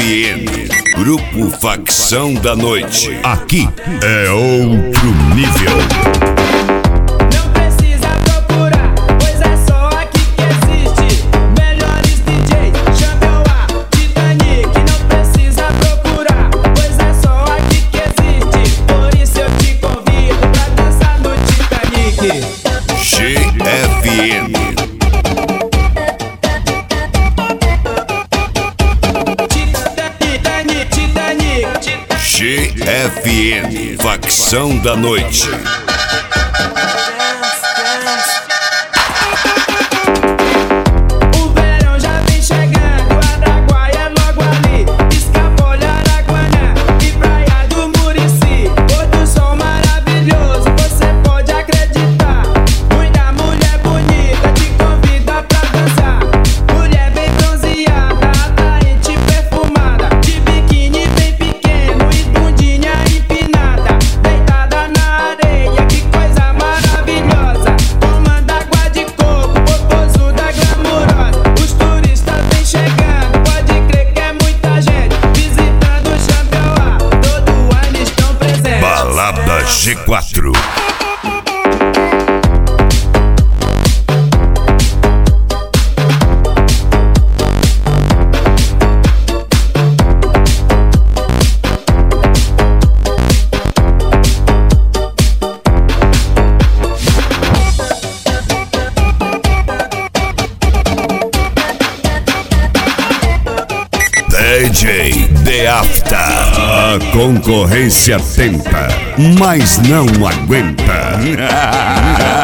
FM, Grupo Facção da Noite. Aqui é outro nível. Não precisa procurar, pois é só aqui que existe. Melhores DJs, Champion A, Titanic. Não precisa procurar, pois é só aqui que existe. Por isso eu te convido pra dançar no Titanic. GFM. GFM, Facção da Noite. O verão já vem chegando, Araguaia é logo ali. Escapolha, Araguaná e Praia do Murici. Outro som maravilhoso, você pode acreditar. Muita mulher bonita te convida pra dançar. Mulher bem bronzeada, atraente, perfumada, de biquíni bem pequeno e bundinha empinada, deitada na areia, que coisa maravilhosa. Tomando água de coco, popozuda glamurosa. Os turistas vêm chegando, pode crer que é muita gente visitando o Champion A, todo ano estão presentes. Balada G4. DJ The After. A concorrência tenta, mas não aguenta.